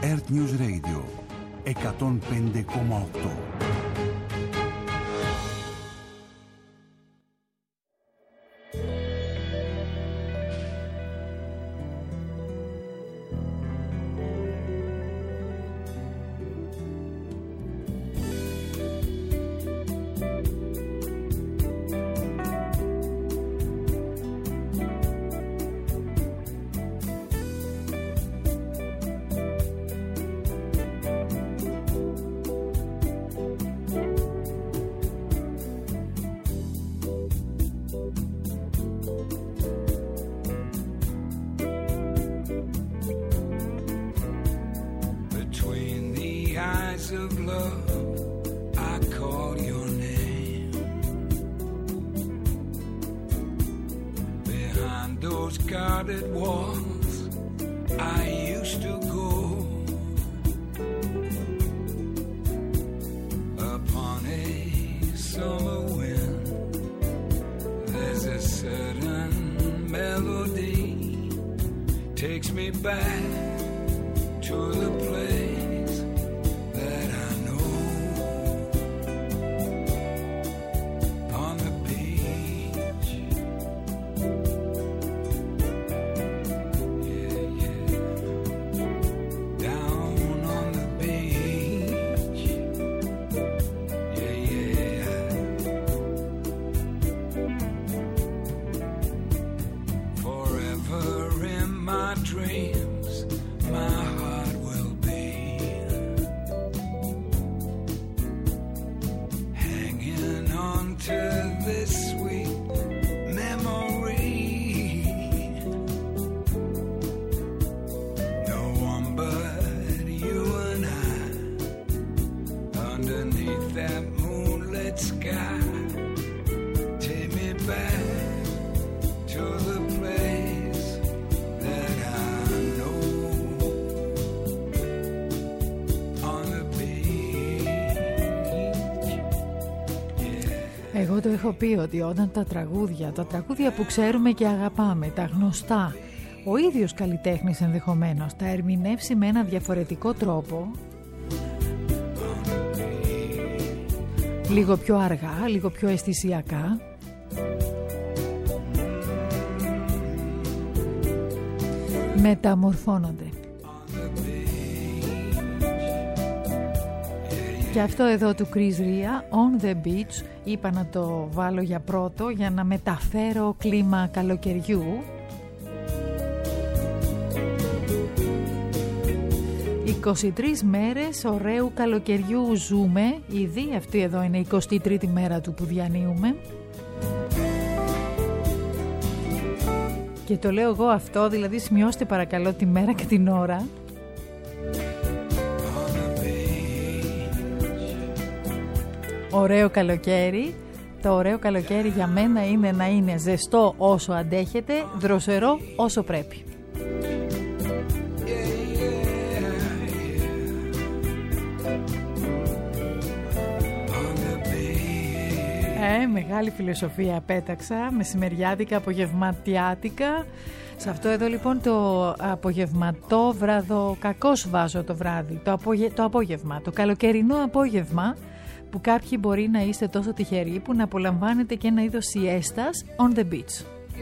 Earth News Radio 105,8. Εγώ το έχω πει ότι όταν τα τραγούδια που ξέρουμε και αγαπάμε, τα γνωστά, ο ίδιος καλλιτέχνης ενδεχομένως τα ερμηνεύσει με ένα διαφορετικό τρόπο, λίγο πιο αργά, λίγο πιο αισθησιακά, μεταμορφώνονται. Και αυτό εδώ του Chris Ria, On the Beach, είπα να το βάλω για πρώτο για να μεταφέρω κλίμα καλοκαιριού. «23 μέρες ωραίου καλοκαιριού ζούμε», ήδη αυτή εδώ είναι η 23η μέρα του που διανύουμε. Και το λέω εγώ αυτό, δηλαδή σημειώστε παρακαλώ τη μέρα και την ώρα. Ωραίο καλοκαίρι. Το ωραίο καλοκαίρι για μένα είναι να είναι ζεστό όσο αντέχετε, δροσερό όσο πρέπει. Μεγάλη φιλοσοφία πέταξα, μεσημεριάτικα, απογευματιάτικα. Σε αυτό εδώ λοιπόν το απογευματόβραδο, κακώς βάζω το βράδυ, το απόγευμα, το καλοκαιρινό απόγευμα, που κάποιοι μπορεί να είστε τόσο τυχεροί που να απολαμβάνετε και ένα είδος σιέστας on the beach.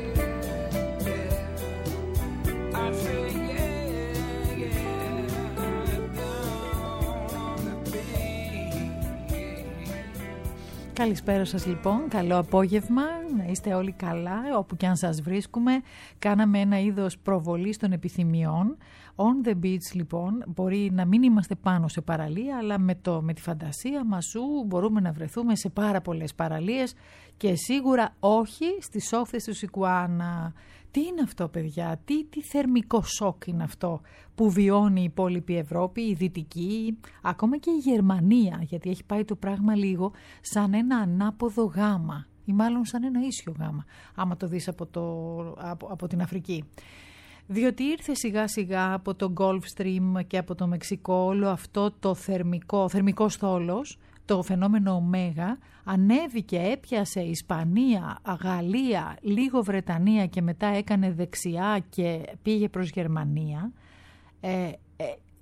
Καλησπέρα σας λοιπόν, καλό απόγευμα, να είστε όλοι καλά όπου και αν σας βρίσκουμε. Κάναμε ένα είδος προβολής των επιθυμιών. On the beach λοιπόν, μπορεί να μην είμαστε πάνω σε παραλία, αλλά με τη φαντασία μας μπορούμε να βρεθούμε σε πάρα πολλές παραλίες και σίγουρα όχι στις όχθες του Σικουάνα. Τι είναι αυτό παιδιά, τι θερμικό σοκ είναι αυτό που βιώνει η υπόλοιπη Ευρώπη, η Δυτική, ακόμα και η Γερμανία, γιατί έχει πάει το πράγμα λίγο σαν ένα ανάποδο γάμα ή μάλλον σαν ένα ίσιο γάμα, άμα το δεις από την Αφρική. Διότι ήρθε σιγά σιγά από το Gulf Stream και από το Μεξικό όλο αυτό το θερμικό στόλος, το φαινόμενο ωμέγα, ανέβηκε, έπιασε Ισπανία, Γαλλία, λίγο Βρετανία και μετά έκανε δεξιά και πήγε προς Γερμανία.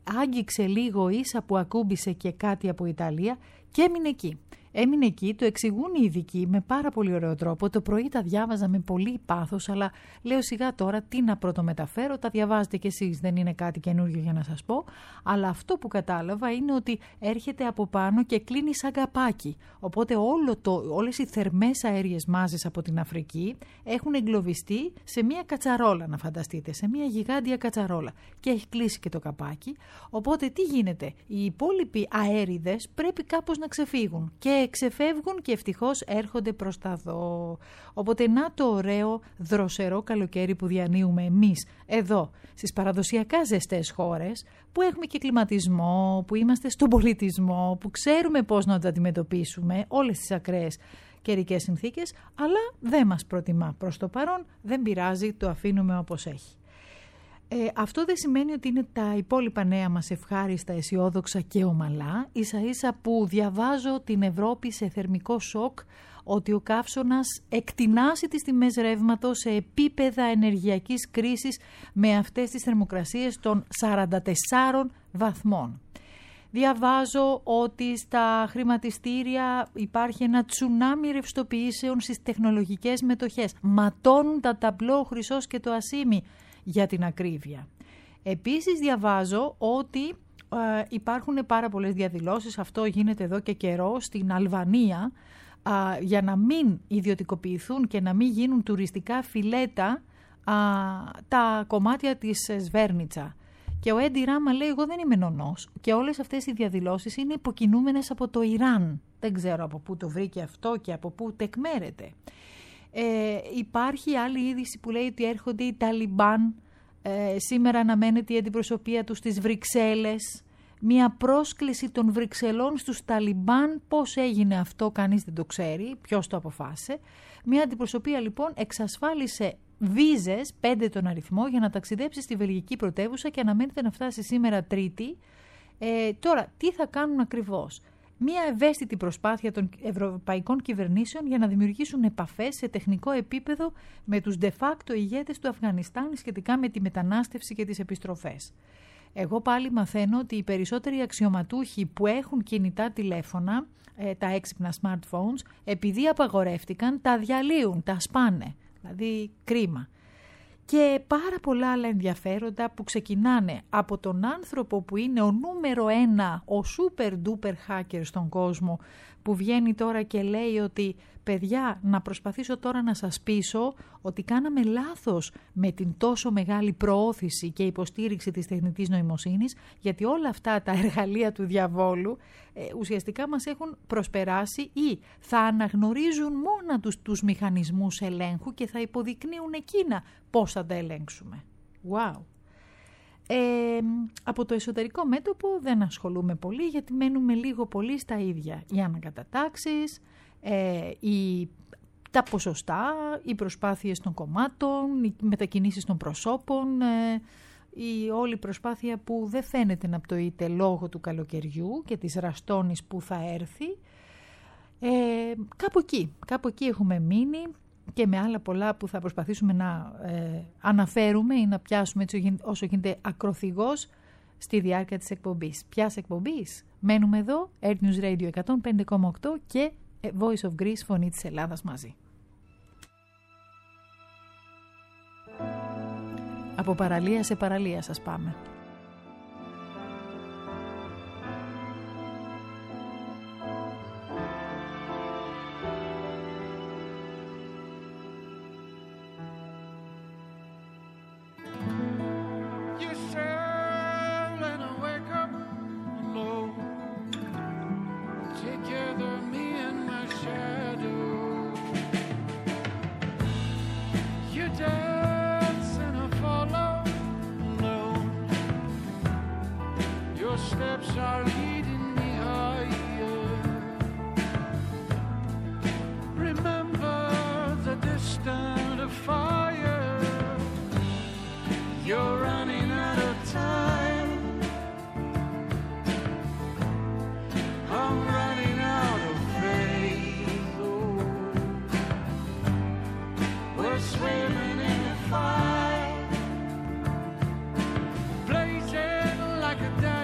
άγγιξε λίγο ίσα που ακούμπησε και κάτι από Ιταλία και έμεινε εκεί. Έμεινε εκεί, το εξηγούν οι ειδικοί με πάρα πολύ ωραίο τρόπο. Το πρωί τα διάβαζα με πολύ πάθος, αλλά λέω σιγά τώρα τι να πρωτομεταφέρω. Τα διαβάζετε κι εσείς, δεν είναι κάτι καινούργιο για να σας πω. Αλλά αυτό που κατάλαβα είναι ότι έρχεται από πάνω και κλείνει σαν καπάκι. Οπότε όλες οι θερμές αέριες μάζες από την Αφρική έχουν εγκλωβιστεί σε μια κατσαρόλα, να φανταστείτε, σε μια γιγάντια κατσαρόλα. Και έχει κλείσει και το καπάκι. Οπότε τι γίνεται, οι υπόλοιποι αέριδες πρέπει κάπως να ξεφύγουν. Και ξεφεύγουν και ευτυχώς έρχονται προς τα δω. Οπότε να το ωραίο δροσερό καλοκαίρι που διανύουμε εμείς εδώ στις παραδοσιακά ζεστές χώρες, που έχουμε και κλιματισμό, που είμαστε στον πολιτισμό, που ξέρουμε πώς να το αντιμετωπίσουμε όλες τις ακραίες καιρικές συνθήκες, αλλά δεν μας προτιμά προς το παρόν, δεν πειράζει, το αφήνουμε όπως έχει. Αυτό δεν σημαίνει ότι είναι τα υπόλοιπα νέα μας ευχάριστα, αισιόδοξα και ομαλά. Ίσα ίσα που διαβάζω την Ευρώπη σε θερμικό σοκ, ότι ο καύσωνας εκτινάσει τις τιμές ρεύματος σε επίπεδα ενεργειακής κρίσης με αυτές τις θερμοκρασίες των 44 βαθμών. Διαβάζω ότι στα χρηματιστήρια υπάρχει ένα τσουνάμι ρευστοποιήσεων στις τεχνολογικές μετοχές. Ματώνουν τα ταμπλό, ο χρυσός και το ασίμι, για την ακρίβεια. Επίσης διαβάζω ότι υπάρχουν πάρα πολλές διαδηλώσεις, αυτό γίνεται εδώ και καιρό στην Αλβανία, για να μην ιδιωτικοποιηθούν και να μην γίνουν τουριστικά φιλέτα τα κομμάτια της Σβέρνιτσα. Και ο Έντι Ράμα λέει, εγώ δεν είμαι νονός, και όλες αυτές οι διαδηλώσεις είναι υποκινούμενες από το Ιράν. Δεν ξέρω από πού το βρήκε αυτό και από πού τεκμέρεται. Υπάρχει άλλη είδηση που λέει ότι έρχονται οι Ταλιμπάν. Σήμερα αναμένεται η αντιπροσωπεία τους στις Βρυξέλλες. Μια πρόσκληση των Βρυξελών στους Ταλιμπάν. Πώς έγινε αυτό κανείς δεν το ξέρει, ποιος το αποφάσισε. Μια αντιπροσωπεία λοιπόν εξασφάλισε βίζες, 5 τον αριθμό, για να ταξιδέψει στη βελγική πρωτεύουσα και αναμένεται να φτάσει σήμερα Τρίτη. Τώρα, τι θα κάνουν ακριβώς? Μια ευαίσθητη προσπάθεια των ευρωπαϊκών κυβερνήσεων για να δημιουργήσουν επαφές σε τεχνικό επίπεδο με τους de facto ηγέτες του Αφγανιστάν σχετικά με τη μετανάστευση και τις επιστροφές. Εγώ πάλι μαθαίνω ότι οι περισσότεροι αξιωματούχοι που έχουν κινητά τηλέφωνα, τα έξυπνα smartphones, επειδή απαγορεύτηκαν, τα διαλύουν, τα σπάνε. Δηλαδή κρίμα. Και πάρα πολλά άλλα ενδιαφέροντα που ξεκινάνε από τον άνθρωπο που είναι ο νούμερο 1, ο super duper hacker στον κόσμο, που βγαίνει τώρα και λέει ότι παιδιά, να προσπαθήσω τώρα να σας πείσω ότι κάναμε λάθος με την τόσο μεγάλη προώθηση και υποστήριξη της τεχνητής νοημοσύνης, γιατί όλα αυτά τα εργαλεία του διαβόλου ουσιαστικά μας έχουν προσπεράσει ή θα αναγνωρίζουν μόνα τους μηχανισμούς ελέγχου και θα υποδεικνύουν εκείνα πώς θα τα ελέγξουμε. Wow! Από το εσωτερικό μέτωπο δεν ασχολούμαι πολύ, γιατί μένουμε λίγο πολύ στα ίδια. Οι ανακατατάξεις, τα ποσοστά, οι προσπάθειες των κομμάτων, οι μετακινήσεις των προσώπων, η όλη προσπάθεια που δεν φαίνεται να πτωείται λόγω του καλοκαιριού και της ραστόνης που θα έρθει. Κάπου εκεί έχουμε μείνει, και με άλλα πολλά που θα προσπαθήσουμε να αναφέρουμε ή να πιάσουμε έτσι όσο γίνεται ακροθυγός στη διάρκεια της εκπομπής. Ποιας εκπομπής? Μένουμε εδώ, Air News Radio 105,8 και Voice of Greece, φωνή της Ελλάδας μαζί. Από παραλία σε παραλία σας πάμε. Blazing like a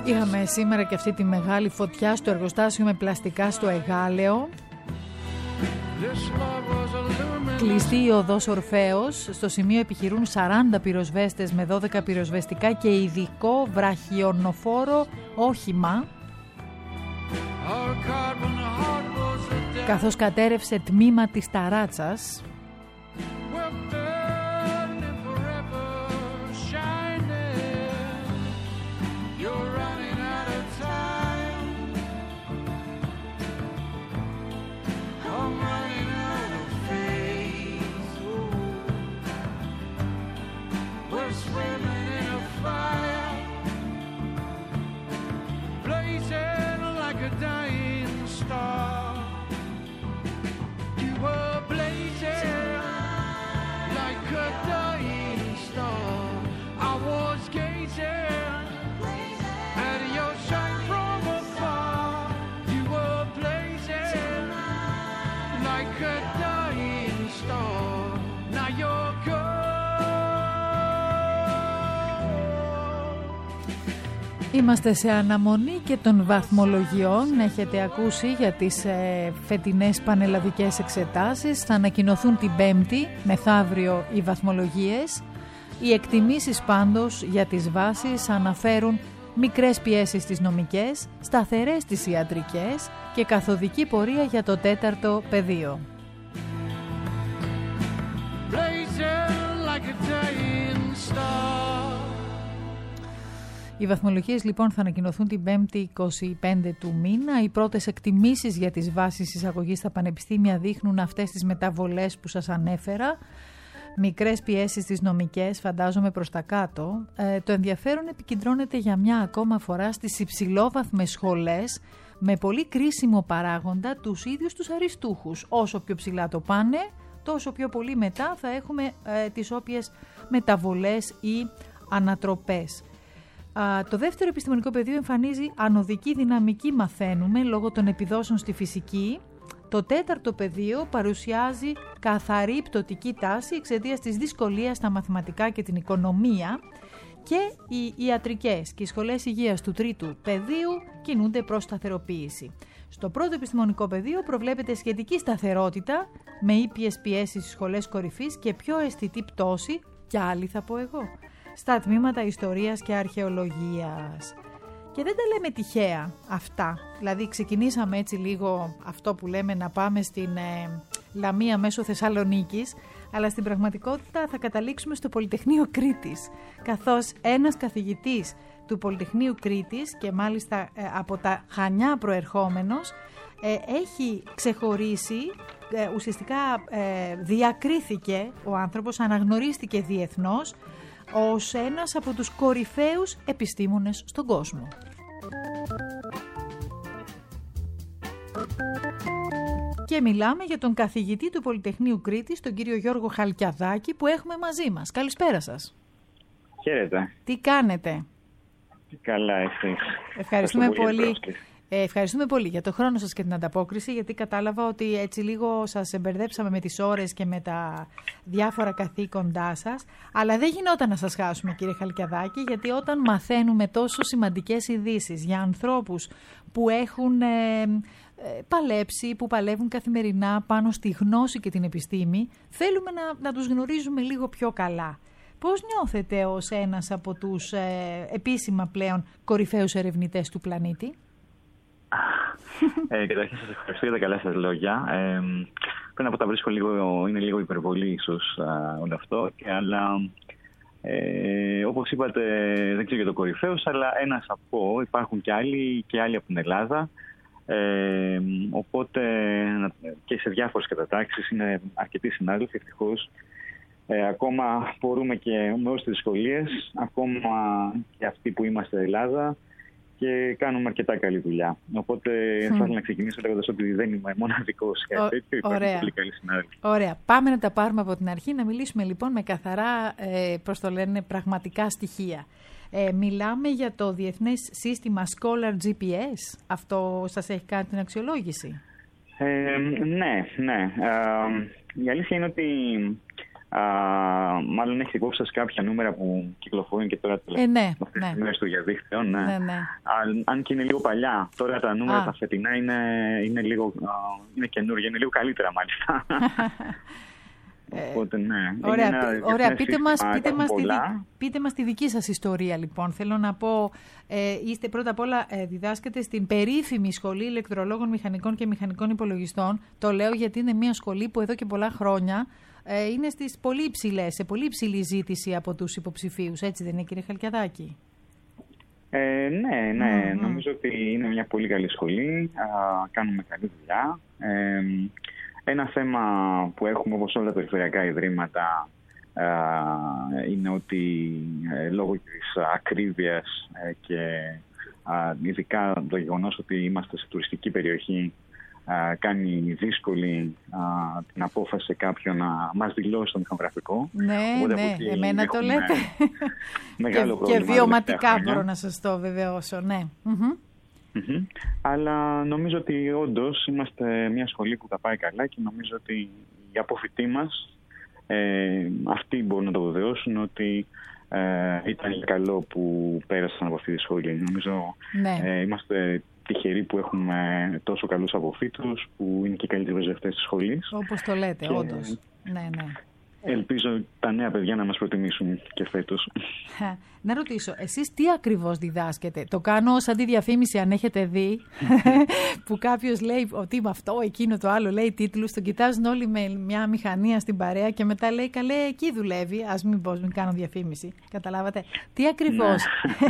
Είχαμε σήμερα και αυτή τη μεγάλη φωτιά στο εργοστάσιο με πλαστικά στο Εγάλεο. Κλειστή η οδός Ορφέως. Στο σημείο επιχειρούν 40 πυροσβέστες με 12 πυροσβεστικά και ειδικό βραχιονοφόρο όχημα, καθώς κατέρευσε τμήμα της ταράτσας. Είμαστε σε αναμονή και των βαθμολογιών. Έχετε ακούσει για τις φετινές πανελλαδικές εξετάσεις. Θα ανακοινωθούν την Πέμπτη, μεθαύριο, οι βαθμολογίες. Οι εκτιμήσεις πάντως για τις βάσεις αναφέρουν μικρές πιέσεις στις νομικές, σταθερές στις ιατρικές και καθοδική πορεία για το 4ο πεδίο. Οι βαθμολογίες λοιπόν θα ανακοινωθούν την 5η 25 του μήνα. Οι πρώτες εκτιμήσεις για τις βάσεις εισαγωγής στα πανεπιστήμια δείχνουν αυτές τις μεταβολές που σας ανέφερα. Μικρές πιέσεις στις νομικές, φαντάζομαι προς τα κάτω. Το ενδιαφέρον επικεντρώνεται για μια ακόμα φορά στις υψηλόβαθμες σχολές, με πολύ κρίσιμο παράγοντα τους ίδιους τους αριστούχους. Όσο πιο ψηλά το πάνε, τόσο πιο πολύ μετά θα έχουμε τις όποιες μεταβολές ή ανατροπές. Το δεύτερο επιστημονικό πεδίο εμφανίζει ανωδική δυναμική, μαθαίνουμε, λόγω των επιδόσεων στη φυσική. Το τέταρτο πεδίο παρουσιάζει καθαρή πτωτική τάση εξαιτίας της δυσκολίας στα μαθηματικά και την οικονομία, και οι ιατρικές και οι σχολές υγείας του τρίτου πεδίου κινούνται προς σταθεροποίηση. Στο πρώτο επιστημονικό πεδίο προβλέπεται σχετική σταθερότητα, με ήπιες πιέσεις στις σχολές κορυφής και πιο αισθητή πτώση, κι άλλη θα πω εγώ, στα τμήματα ιστορίας και αρχαιολογίας. Και δεν τα λέμε τυχαία αυτά. Δηλαδή ξεκινήσαμε έτσι λίγο αυτό που λέμε να πάμε στην Λαμία μέσω Θεσσαλονίκης, αλλά στην πραγματικότητα θα καταλήξουμε στο Πολυτεχνείο Κρήτης, καθώς ένας καθηγητής του Πολυτεχνείου Κρήτης, και μάλιστα από τα Χανιά προερχόμενος, έχει ξεχωρίσει, ουσιαστικά διακρίθηκε ο άνθρωπος, αναγνωρίστηκε διεθνώς ως ένας από τους κορυφαίους επιστήμονες στον κόσμο. Και μιλάμε για τον καθηγητή του Πολυτεχνείου Κρήτης, τον κύριο Γιώργο Χαλκιαδάκη, που έχουμε μαζί μας. Καλησπέρα σας. Χαίρετε. Τι κάνετε? Καλά, εσείς? Ευχαριστούμε πολύ. Ευχαριστούμε πολύ για το χρόνο σας και την ανταπόκριση, γιατί κατάλαβα ότι έτσι λίγο σας εμπερδέψαμε με τις ώρες και με τα διάφορα καθήκοντά σας, αλλά δεν γινόταν να σας χάσουμε, κύριε Χαλκιαδάκη, γιατί όταν μαθαίνουμε τόσο σημαντικές ειδήσεις για ανθρώπους που έχουν παλέψει, που παλεύουν καθημερινά πάνω στη γνώση και την επιστήμη, θέλουμε να τους γνωρίζουμε λίγο πιο καλά. Πώς νιώθετε ως ένας από τους επίσημα πλέον κορυφαίους ερευνητές του πλανήτη? Καταρχήν σας ευχαριστώ για τα καλά σας λόγια. Πρέπει να πω, τα βρίσκω είναι λίγο υπερβολή ίσως όλο αυτό, αλλά όπως είπατε, δεν ξέρω για το κορυφαίος, αλλά ένας από, υπάρχουν και άλλοι από την Ελλάδα, οπότε και σε διάφορες κατατάξεις είναι αρκετοί συνάδελφοι, ευτυχώς. Ακόμα μπορούμε και με όλες τις δυσκολίες, ακόμα και αυτοί που είμαστε Ελλάδα, και κάνουμε αρκετά καλή δουλειά. Οπότε θα ήθελα να ξεκινήσω λέγοντας ότι δεν είμαι μοναδικός και τέτοιο. Υπάρχουν πολύ καλοί συνάδελφοι. Ωραία. Πάμε να τα πάρουμε από την αρχή, να μιλήσουμε λοιπόν με καθαρά, πώς το λένε, πραγματικά στοιχεία. Μιλάμε για το διεθνές σύστημα Scholar GPS. Αυτό σας έχει κάνει την αξιολόγηση? Ναι. Η αλήθεια είναι ότι Μάλλον έχετε υπόψη σας κάποια νούμερα που κυκλοφορούν και τώρα τελευταίες μέρες στο διαδίκτυο. Ναι. Αν και είναι λίγο παλιά. Τώρα τα νούμερα τα φετινά είναι καινούργια, είναι λίγο καλύτερα μάλιστα. Οπότε, ναι. Ωραία. Πείτε μας τη δική σας ιστορία, λοιπόν. Θέλω να πω, είστε πρώτα απ' όλα διδάσκετε στην περίφημη Σχολή Ηλεκτρολόγων Μηχανικών και Μηχανικών Υπολογιστών. Το λέω γιατί είναι μια σχολή που εδώ και πολλά χρόνια είναι σε πολύ υψηλή ζήτηση από τους υποψηφίους. Έτσι δεν είναι, κύριε Χαλκιαδάκη? Ναι. Νομίζω ότι είναι μια πολύ καλή σχολή. Κάνουμε καλή δουλειά. Ένα θέμα που έχουμε, όπως όλα τα περιφερειακά ιδρύματα, είναι ότι λόγω της ακρίβειας και ειδικά το γεγονός ότι είμαστε σε τουριστική περιοχή κάνει δύσκολη την απόφαση σε κάποιον να μας δηλώσει το μηχανογραφικό. Ναι, εμένα το λέτε. Μεγάλο πρόβλημα. Και βιωματικά μπορώ να σας το βεβαιώσω, ναι. Αλλά νομίζω ότι όντως είμαστε μια σχολή που τα πάει καλά και νομίζω ότι οι αποφοιτοί μας αυτοί μπορούν να το βεβαιώσουν ότι ήταν καλό που πέρασαν από αυτή τη σχολή. Νομίζω είμαστε τυχεροί που έχουμε τόσο καλούς αποφύτους που είναι και καλύτεροι προσδευτές της σχολής. Όπως το λέτε, όντως. Ναι. Ελπίζω τα νέα παιδιά να μας προτιμήσουν και φέτος. Να ρωτήσω, εσείς τι ακριβώς διδάσκετε? Το κάνω σαν τη διαφήμιση, αν έχετε δει, που κάποιος λέει ότι με αυτό, εκείνο, το άλλο, λέει τίτλους, τον κοιτάζουν όλοι με μια μηχανία στην παρέα και μετά λέει, καλέ, εκεί δουλεύει, ας μην κάνω διαφήμιση. Καταλάβατε? Τι ακριβώς?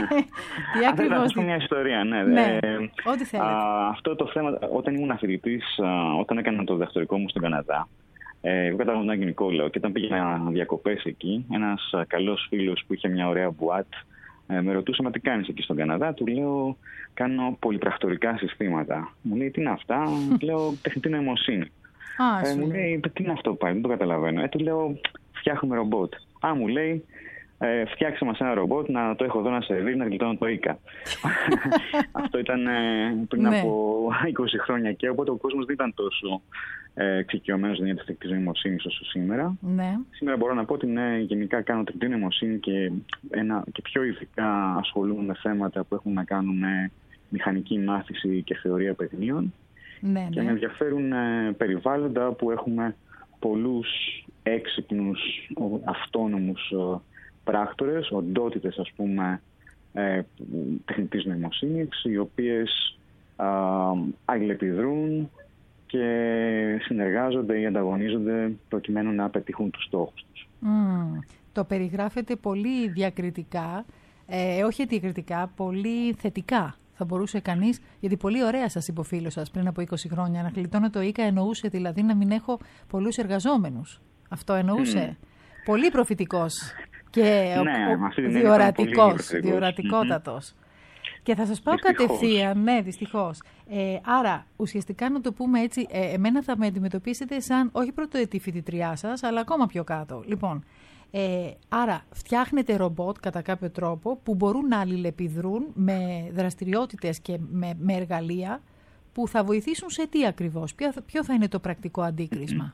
Θα πω μια ιστορία, ναι. Ό,τι θέλετε. Αυτό το θέμα, όταν ήμουν φοιτητής, όταν έκανα το διδακτορικό μου στον Καναδά, εγώ κατάγομαι τον Άγιο Νικόλαο και όταν πήγαινα διακοπές εκεί, ένας καλός φίλος που είχε μια ωραία μπουάτ με ρωτούσε, μα τι κάνεις εκεί στον Καναδά? Του λέω, κάνω πολυπρακτορικά συστήματα. Μου λέει, τι είναι αυτά? Λέω, τεχνητή νοημοσύνη. Μου λέει, τι είναι αυτό πάλι? Δεν το καταλαβαίνω. Του λέω, φτιάχνουμε ρομπότ. Μου λέει, φτιάξε μας ένα ρομπότ να το έχω εδώ να σερβίρει, να γλιτώνω το ΙΚΑ. Αυτό ήταν πριν από 20 χρόνια και οπότε ο κόσμος δεν ήταν τόσο εξοικειωμένος για τη τεχνητή νοημοσύνη όσο σήμερα. Ναι. Σήμερα μπορώ να πω ότι γενικά κάνω τεχνητή νοημοσύνη και πιο ειδικά ασχολούμαι με θέματα που έχουν να κάνουν με μηχανική μάθηση και θεωρία παιχνίων. Και με ενδιαφέρουν περιβάλλοντα που έχουμε πολλούς έξυπνους, αυτόνομους πράκτορες, οντότητες ας πούμε τεχνητής νοημοσύνης, οι οποίες αλληλεπιδρούν και συνεργάζονται ή ανταγωνίζονται προκειμένου να πετύχουν τους στόχους τους. Το περιγράφεται πολύ διακριτικά, όχι διακριτικά, πολύ θετικά. Θα μπορούσε κανείς, γιατί πολύ ωραία σας είπε ο φίλος σας πριν από 20 χρόνια, να γλιτώνω το ΙΚΑ εννοούσε δηλαδή να μην έχω πολλούς εργαζόμενους. Αυτό εννοούσε. Πολύ προφητικός και διορατικότατος. Και θα σας πάω κατευθείαν, ναι, δυστυχώς. Άρα, ουσιαστικά να το πούμε έτσι, εμένα θα με αντιμετωπίσετε σαν όχι πρωτοετή φοιτητριά σας, αλλά ακόμα πιο κάτω. Λοιπόν, άρα φτιάχνετε ρομπότ κατά κάποιο τρόπο που μπορούν να αλληλεπιδρούν με δραστηριότητες και με εργαλεία που θα βοηθήσουν σε τι ακριβώς? Ποιο θα είναι το πρακτικό αντίκρισμα?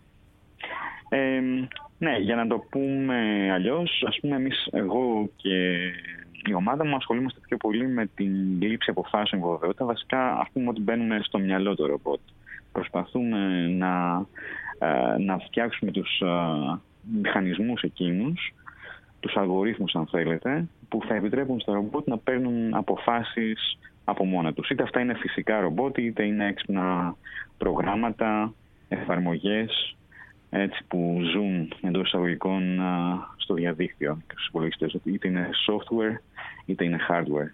Ναι, για να το πούμε αλλιώς, ας πούμε εγώ και η ομάδα μου ασχολούμαστε πιο πολύ με την λήψη αποφάσεων βεβαιότητα. Βασικά, ας πούμε ότι μπαίνουμε στο μυαλό του ρομπότ. Προσπαθούμε να φτιάξουμε τους μηχανισμούς εκείνους, τους αλγορίθμους αν θέλετε, που θα επιτρέπουν στα ρομπότ να παίρνουν αποφάσεις από μόνα τους. Είτε αυτά είναι φυσικά ρομπότ, είτε είναι έξυπνα προγράμματα, εφαρμογές, έτσι που ζουν εντός εισαγωγικών στο διαδίκτυο και στους υπολογιστές, είτε είναι software είτε είναι hardware.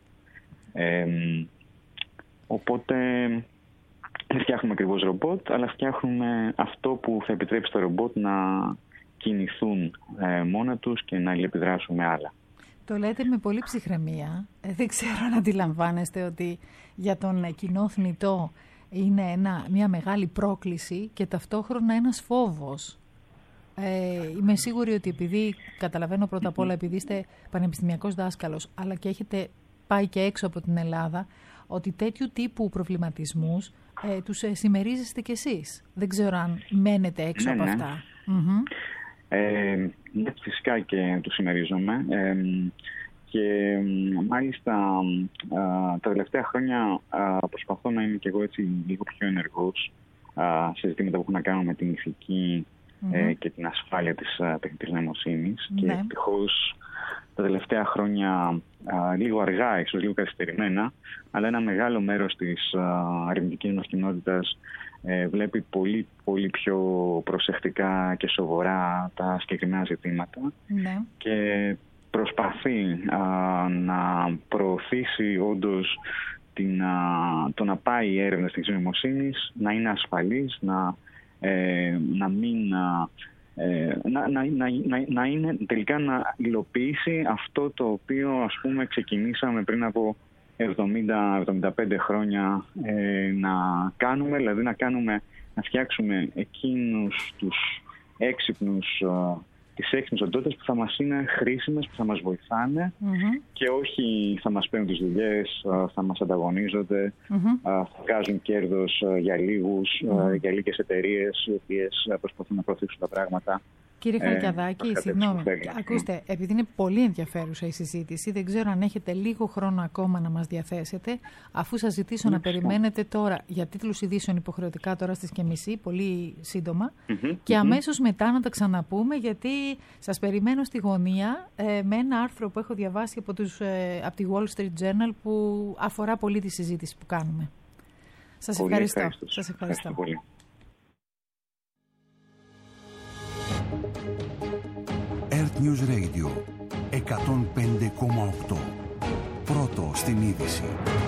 Οπότε δεν φτιάχνουμε ακριβώς ρομπότ, αλλά φτιάχνουμε αυτό που θα επιτρέψει στα ρομπότ να κινηθούν μόνα τους και να αλληλεπιδράσουν με άλλα. Το λέτε με πολύ ψυχραιμία. Δεν ξέρω αν αντιλαμβάνεστε ότι για τον κοινό θνητό είναι μια μεγάλη πρόκληση και ταυτόχρονα ένας φόβος. Είμαι σίγουρη ότι επειδή, καταλαβαίνω πρώτα απ' όλα, επειδή είστε πανεπιστημιακός δάσκαλος, αλλά και έχετε πάει και έξω από την Ελλάδα, ότι τέτοιου τύπου προβληματισμούς τους συμμερίζεστε κι εσείς. Δεν ξέρω αν μένετε έξω από αυτά. Ναι, φυσικά και το συμμερίζομαι. Και μάλιστα τα τελευταία χρόνια προσπαθώ να είμαι και εγώ έτσι λίγο πιο ενεργός σε ζητήματα που έχουν να κάνουν με την ηθική και την ασφάλεια της τεχνητής νοημοσύνης. Και ευτυχώς τα τελευταία χρόνια, λίγο αργά, ίσως λίγο καθυστερημένα, αλλά ένα μεγάλο μέρος της ερευνητικής μας κοινότητας βλέπει πολύ, πολύ πιο προσεκτικά και σοβαρά τα συγκεκριμένα ζητήματα και προσπαθεί να προωθήσει όντως το να πάει η έρευνα στην νοημοσύνης, να είναι ασφαλής, να μην... να είναι τελικά να υλοποιήσει αυτό το οποίο ας πούμε ξεκινήσαμε πριν από 70-75 χρόνια να κάνουμε, δηλαδή να φτιάξουμε εκείνους τους τις έξυπνες οντότητες που θα μας είναι χρήσιμες, που θα μας βοηθάνε και όχι θα μας παίρνουν τις δουλειές, θα μας ανταγωνίζονται, θα βγάζουν κέρδος για λίγους, για λίγες εταιρείες οι οποίες προσπαθούν να προωθήσουν τα πράγματα. Κύριε Χαλκιαδάκη, συγγνώμη, ακούστε, επειδή είναι πολύ ενδιαφέρουσα η συζήτηση, δεν ξέρω αν έχετε λίγο χρόνο ακόμα να μας διαθέσετε, αφού σας ζητήσω να περιμένετε τώρα για τίτλους ειδήσεων υποχρεωτικά τώρα στις και μισή, πολύ σύντομα, και αμέσως μετά να τα ξαναπούμε, γιατί σας περιμένω στη γωνία με ένα άρθρο που έχω διαβάσει από τη Wall Street Journal που αφορά πολύ τη συζήτηση που κάνουμε. Σας ευχαριστώ. Σας ευχαριστώ πολύ. Earth News Radio 105,8. Πρώτο στην είδηση.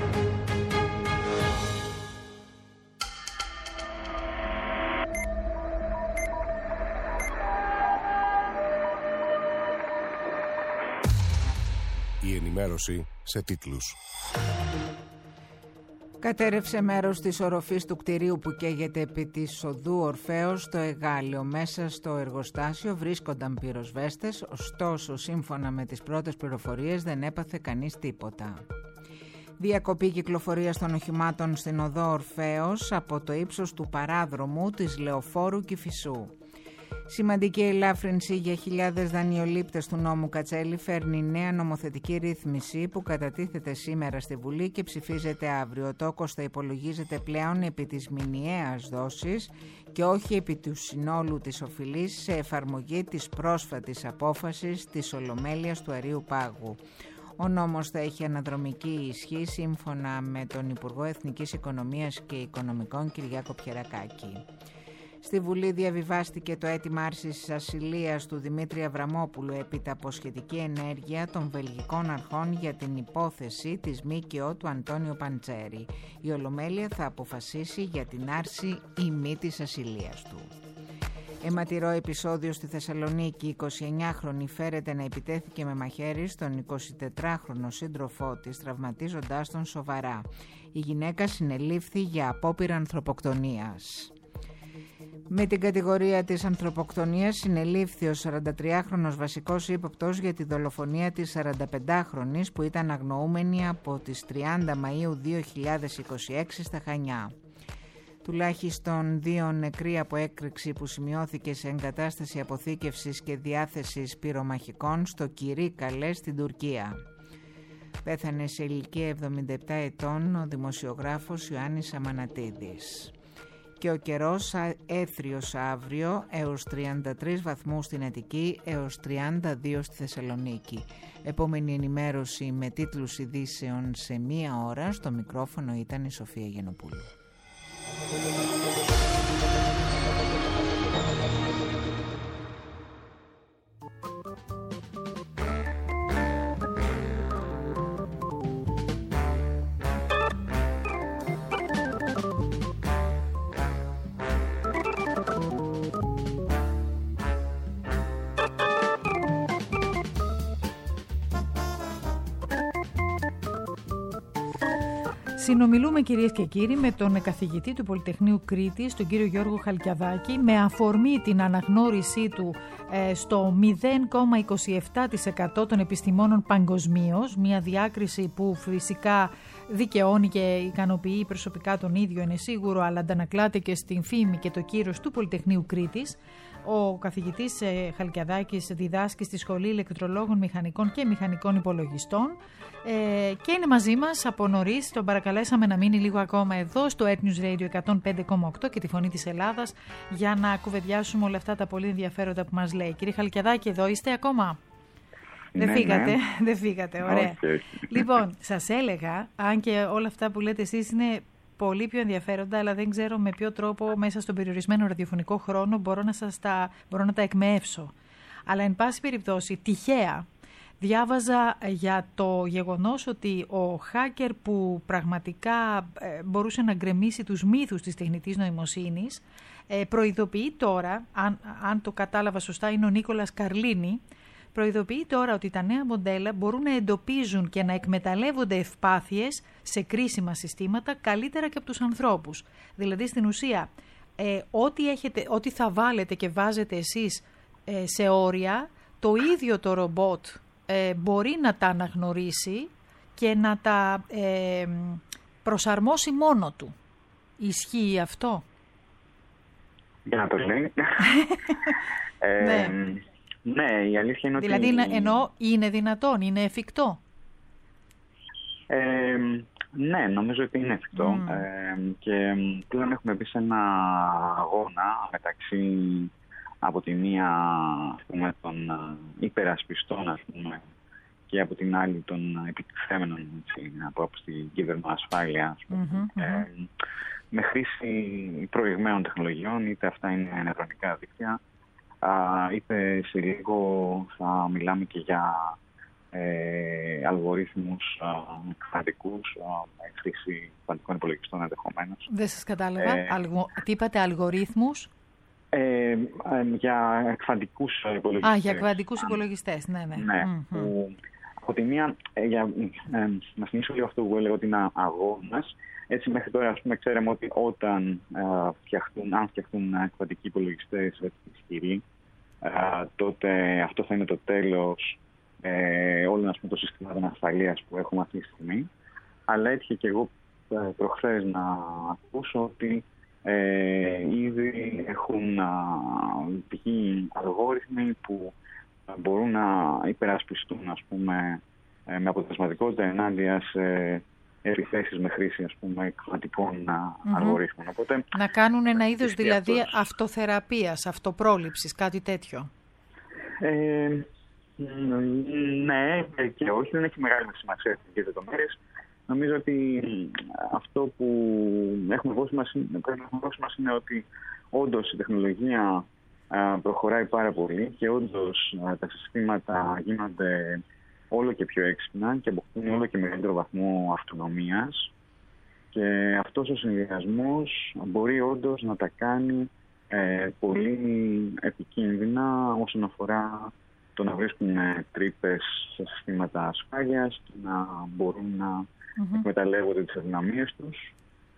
Η ενημέρωση σε τίτλους. Κατέρευσε μέρος της οροφής του κτηρίου που καίγεται επί της οδού Ορφέως στο Εγάλιο. Μέσα στο εργοστάσιο βρίσκονταν πυροσβέστες, ωστόσο σύμφωνα με τις πρώτες πληροφορίες δεν έπαθε κανείς τίποτα. Διακοπή κυκλοφορίας των οχημάτων στην οδό Ορφέως από το ύψος του παράδρομου της Λεωφόρου Κηφισού. Σημαντική ελάφρυνση για χιλιάδες δανειολήπτες του νόμου Κατσέλη φέρνει νέα νομοθετική ρύθμιση που κατατίθεται σήμερα στη Βουλή και ψηφίζεται αύριο. Ο τόκος θα υπολογίζεται πλέον επί της μηνιαίας δόσης και όχι επί του συνόλου της οφειλής σε εφαρμογή της πρόσφατης απόφασης της Ολομέλειας του Αρείου Πάγου. Ο νόμος θα έχει αναδρομική ισχύ σύμφωνα με τον Υπουργό Εθνικής Οικονομίας και Οικονομικών Κυριάκο Πιερακάκη. Στη Βουλή διαβιβάστηκε το αίτημα άρσης ασυλίας του Δημήτρη Αβραμόπουλου έπειτα από σχετική ενέργεια των βελγικών αρχών για την υπόθεση της ΜΚΟ του Αντώνιο Παντσέρη. Η Ολομέλεια θα αποφασίσει για την άρση ή μη της ασυλίας του. Αιματηρό επεισόδιο στη Θεσσαλονίκη. Η 29χρονη φέρεται να επιτέθηκε με μαχαίρι στον 24χρονο σύντροφό της, τραυματίζοντάς τον σοβαρά. Η γυναίκα συνελήφθη για απόπειρα ανθρωποκτονίας. Με την κατηγορία της ανθρωποκτονίας συνελήφθη ο 43χρονος βασικός ύποπτος για τη δολοφονία της 45χρονης που ήταν αγνοούμενη από τις 30 Μαΐου 2026 στα Χανιά. Τουλάχιστον 2 νεκροί από έκρηξη που σημειώθηκε σε εγκατάσταση αποθήκευσης και διάθεσης πυρομαχικών στο Κυρίκαλε στην Τουρκία. Πέθανε σε ηλικία 77 ετών ο δημοσιογράφος Ιωάννης Αμανατίδης. Και ο καιρός έθριος αύριο έως 33 βαθμούς στην Αττική, έως 32 στη Θεσσαλονίκη. Επόμενη ενημέρωση με τίτλους ειδήσεων σε 1 ώρα. Στο μικρόφωνο ήταν η Σοφία Γενοπούλου. Συνομιλούμε, κυρίες και κύριοι, με τον καθηγητή του Πολυτεχνείου Κρήτης, τον κύριο Γιώργο Χαλκιαδάκη, με αφορμή την αναγνώρισή του στο 0,27% των επιστημόνων παγκοσμίως, μια διάκριση που φυσικά δικαιώνει και ικανοποιεί προσωπικά τον ίδιο, είναι σίγουρο, αλλά αντανακλάται και στην φήμη και το κύρος του Πολυτεχνείου Κρήτης. Ο καθηγητής Χαλκιαδάκης διδάσκει στη Σχολή Ηλεκτρολόγων Μηχανικών και Μηχανικών Υπολογιστών και είναι μαζί μας από νωρίς. Τον παρακαλέσαμε να μείνει λίγο ακόμα εδώ στο Earth News Radio 105,8 και τη Φωνή της Ελλάδας για να κουβεντιάσουμε όλα αυτά τα πολύ ενδιαφέροντα που μας λέει. Κύριε Χαλκιαδάκη, εδώ είστε ακόμα? Δεν φύγατε, δεν φύγατε, ωραία. Okay. Λοιπόν, σας έλεγα, αν και όλα αυτά που λέτε εσείς είναι πολύ πιο ενδιαφέροντα, αλλά δεν ξέρω με ποιο τρόπο μέσα στον περιορισμένο ραδιοφωνικό χρόνο μπορώ να τα εκμεύσω. Αλλά εν πάση περιπτώσει, τυχαία διάβαζα για το γεγονός ότι ο hacker που πραγματικά μπορούσε να γκρεμίσει τους μύθους της τεχνητής νοημοσύνης προειδοποιεί τώρα, αν το κατάλαβα σωστά είναι ο Νίκολας Καρλίνη, προειδοποιεί τώρα ότι τα νέα μοντέλα μπορούν να εντοπίζουν και να εκμεταλλεύονται ευπάθειες σε κρίσιμα συστήματα καλύτερα και από τους ανθρώπους. Δηλαδή στην ουσία ό,τι θα βάλετε και βάζετε εσείς σε όρια, το ίδιο το ρομπότ μπορεί να τα αναγνωρίσει και να τα προσαρμόσει μόνο του. Ισχύει αυτό? Για να το λέει. Ναι, η αλήθεια είναι δηλαδή, ότι... Δηλαδή, είναι δυνατόν, είναι εφικτό? Ναι, νομίζω ότι είναι εφικτό. Και πλέον έχουμε μπει σε ένα αγώνα μεταξύ από τη μία, ας πούμε, των υπερασπιστών, ας πούμε, και από την άλλη των επιτιθέμενων από την κυβερνοασφάλεια, ας πούμε, με χρήση προηγμένων τεχνολογιών, είτε αυτά είναι νευρονικά δίκτυα, είτε σε λίγο θα μιλάμε και για αλγορίθμους κβαντικούς, χρήση κβαντικών υπολογιστών ενδεχομένως. Δεν σας κατάλαβα. Τι είπατε, αλγορίθμους? Για κβαντικούς υπολογιστές. Για κβαντικούς υπολογιστές, ναι. Που, από τη μία, να θυμίσω λίγο αυτό που έλεγα ότι είναι αγώνας. Έτσι μέχρι τώρα, ας πούμε, ξέραμε ότι όταν φτιαχτούν κβαντικοί υπολογιστές ισχυροί, τότε αυτό θα είναι το τέλος όλων των συστημάτων ασφαλείας που έχουμε αυτή τη στιγμή. Αλλά έτυχε και εγώ προχθές να ακούσω ότι ήδη έχουν βγει αλγόριθμοι που μπορούν να υπερασπιστούν, ας πούμε, με αποτελεσματικότητα ενάντια σε επιθέσεις με χρήση, ας πούμε, κβαντικών αλγορίθμων. Οπότε, να κάνουν ένα είδος δηλαδή αυτοθεραπείας, αυτοπρόληψης, κάτι τέτοιο. Ναι και όχι, δεν έχει μεγάλη σημασία στις λεπτομέρειες. Νομίζω ότι αυτό που έχουμε δώσει μας είναι ότι όντως η τεχνολογία προχωράει πάρα πολύ και όντως τα συστήματα γίνονται όλο και πιο έξυπνα και αποκτούν όλο και μεγαλύτερο βαθμό αυτονομίας, και αυτός ο συνδυασμός μπορεί όντως να τα κάνει πολύ επικίνδυνα όσον αφορά το να βρίσκουν τρύπες σε συστήματα ασφάλειας και να μπορούν να εκμεταλλεύονται τις αδυναμίες τους.